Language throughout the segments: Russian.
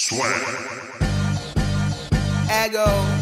Swag. Ego.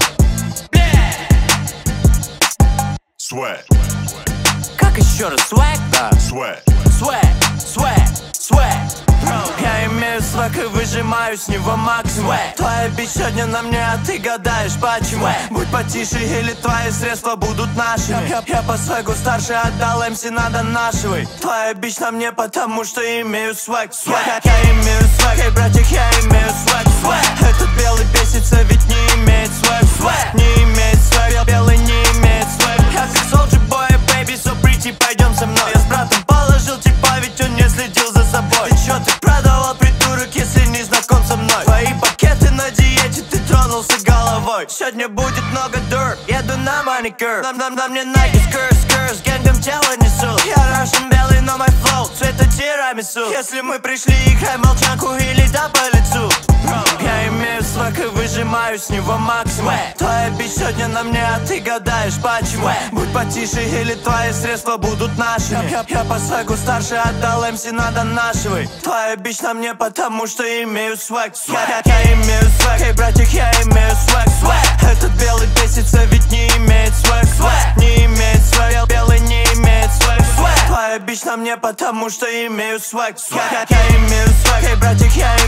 Swag. Как еще раз? Swag? Да. Swag. Swag. Я имею свag и выжимаю с него максимум. Твоя бич сегодня на мне, а ты гадаешь почему. Будь потише или твои средства будут нашими. Я по свэгу старше, отдал МС, надо нашивай. Твоя бич на мне, потому что имею свэг. Я имею свэг, эй, братик, я имею свэг. Этот белый бесится, ведь не имеет свэг. Не имеет свэг, белый не имеет свэг. Я как Soulja Boy, baby, so pretty, пойдем со мной. Я с братом положил типа, ведь он не следил за собой. Ты чё, ты продавал, придурок, если не знаком со мной? Твои пакеты на диете, ты тронулся головой. Сегодня будет много dirt, еду на маникюр. На мне Nike скрс, генгом тело несу. Я Russian белый, но мой flow цвета тирамису. Если мы пришли, играй молчанку или да по лицу. Я имею сваг и выжимаю с него максимум. Твоя бич сегодня на мне, а ты гадаешь почему. Будь потише или твои средства будут нашими. Я по свагу старше, отдал МС, надо нашивай. Твоя бич на мне, потому что имею свэг. Я имею свэг, эй, братик, я имею свэг. Этот белый бесится, ведь не имеет свэг. Не имеет свэг, белый не имеет свэг. Твоя бич на мне, потому что имею свэг. Я имею свэг, эй, братик, я